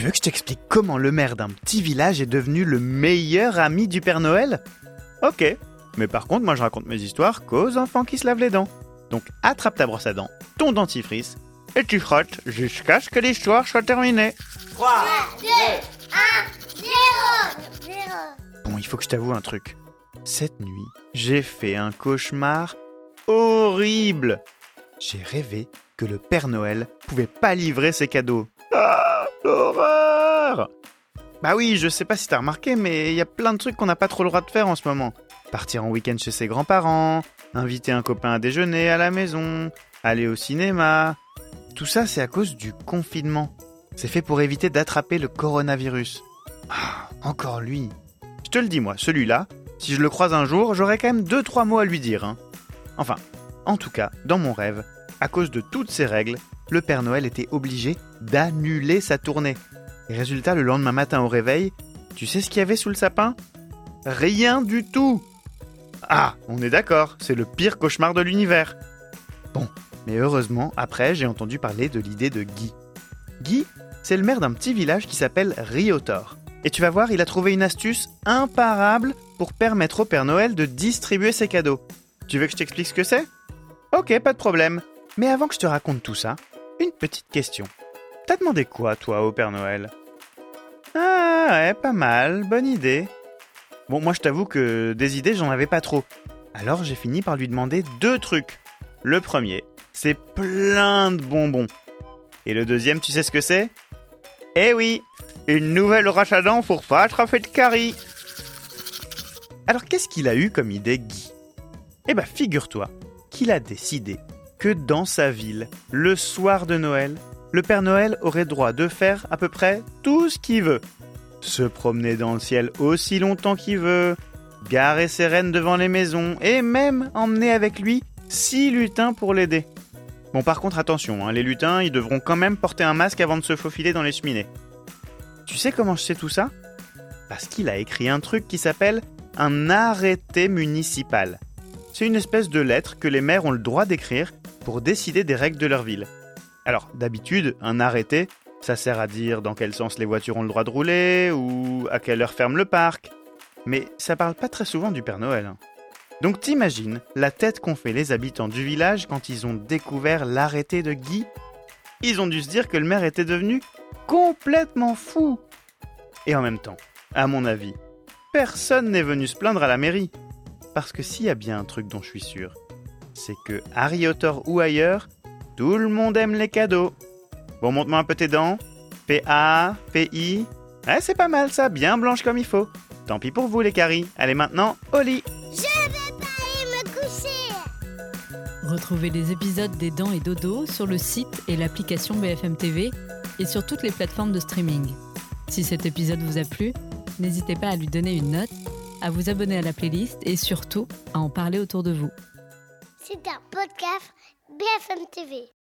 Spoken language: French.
veux que je t'explique comment le maire d'un petit village est devenu le meilleur ami du Père Noël ? Ok, mais par contre, moi je raconte mes histoires qu'aux enfants qui se lavent les dents. Donc attrape ta brosse à dents, ton dentifrice, et tu frottes jusqu'à ce que l'histoire soit terminée. 3, 2, 1, 0. Bon, il faut que je t'avoue un truc. Cette nuit, j'ai fait un cauchemar horrible. J'ai rêvé que le Père Noël pouvait pas livrer ses cadeaux. Ah, l'horreur! Bah oui, je sais pas si t'as remarqué, mais il y a plein de trucs qu'on n'a pas trop le droit de faire en ce moment. Partir en week-end chez ses grands-parents, inviter un copain à déjeuner à la maison, aller au cinéma. Tout ça, c'est à cause du confinement. C'est fait pour éviter d'attraper le coronavirus. Ah, encore lui. Je te le dis moi, celui-là, si je le croise un jour, j'aurai quand même 2-3 mots à lui dire. Hein. Enfin, en tout cas, dans mon rêve, à cause de toutes ces règles, le Père Noël était obligé d'annuler sa tournée. Et résultat, le lendemain matin au réveil, tu sais ce qu'il y avait sous le sapin ? Rien du tout. Ah, on est d'accord, c'est le pire cauchemar de l'univers. Bon, mais heureusement, après, j'ai entendu parler de l'idée de Guy. Guy, c'est le maire d'un petit village qui s'appelle Riotor. Et tu vas voir, il a trouvé une astuce imparable pour permettre au Père Noël de distribuer ses cadeaux. Tu veux que je t'explique ce que c'est ? Ok, pas de problème. Mais avant que je te raconte tout ça, une petite question. T'as demandé quoi, toi, au Père Noël ? Ah, ouais, pas mal, bonne idée. Bon, moi je t'avoue que des idées, j'en avais pas trop. Alors j'ai fini par lui demander 2 trucs. Le premier, c'est plein de bonbons. Et le deuxième, tu sais ce que c'est ? Eh oui, une nouvelle brosse à dents pour pas attraper de caries. Alors qu'est-ce qu'il a eu comme idée, Guy ? Eh ben figure-toi qu'il a décidé que dans sa ville, le soir de Noël, le Père Noël aurait droit de faire à peu près tout ce qu'il veut. Se promener dans le ciel aussi longtemps qu'il veut, garer ses rennes devant les maisons et même emmener avec lui 6 lutins pour l'aider. Bon, par contre, attention, hein, les lutins, ils devront quand même porter un masque avant de se faufiler dans les cheminées. Tu sais comment je sais tout ça ? Parce qu'il a écrit un truc qui s'appelle un arrêté municipal. C'est une espèce de lettre que les maires ont le droit d'écrire pour décider des règles de leur ville. Alors, d'habitude, un arrêté, ça sert à dire dans quel sens les voitures ont le droit de rouler ou à quelle heure ferme le parc. Mais ça parle pas très souvent du Père Noël. Hein. Donc t'imagines la tête qu'ont fait les habitants du village quand ils ont découvert l'arrêté de Guy ? Ils ont dû se dire que le maire était devenu complètement fou. Et en même temps, à mon avis, personne n'est venu se plaindre à la mairie. Parce que s'il y a bien un truc dont je suis sûr, c'est que à Riotor ou ailleurs, tout le monde aime les cadeaux. Bon, montre-moi un peu tes dents. Fais A, fais I. Ouais, c'est pas mal ça, bien blanche comme il faut. Tant pis pour vous les caries. Allez maintenant, au lit. Je vais pas aller me coucher. Retrouvez les épisodes des Dents et Dodo sur le site et l'application BFM TV et sur toutes les plateformes de streaming. Si cet épisode vous a plu, n'hésitez pas à lui donner une note, à vous abonner à la playlist et surtout à en parler autour de vous. C'est un podcast BFM TV.